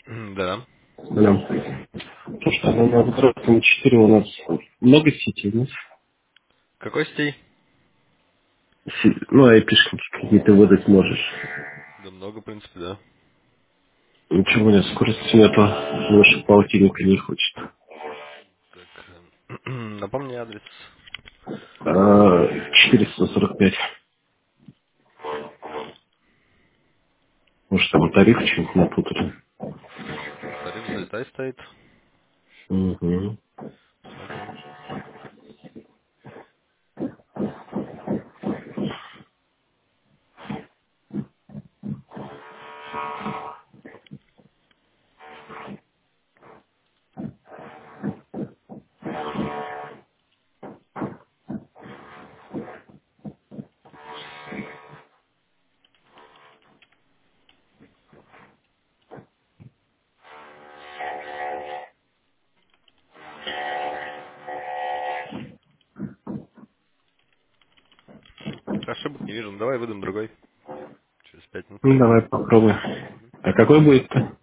Да. Алло. То, что на Android 4 у нас много сетей, да? Какой стиль? Ну, айпишники какие-то выдать можешь. Да много, в принципе, да. Ничего у меня скорости нету. Больше полтинника не хочет. Так, напомни адрес. 445. Может, там тариф что-нибудь напутали. Тариф залетай стоит. Сейчас Угу. посмотрим. Ошибок не вижу. Ну, давай выдам другой. Через 5 минут Ну, проверим. давай попробуй. Мгм. А какой будет-то?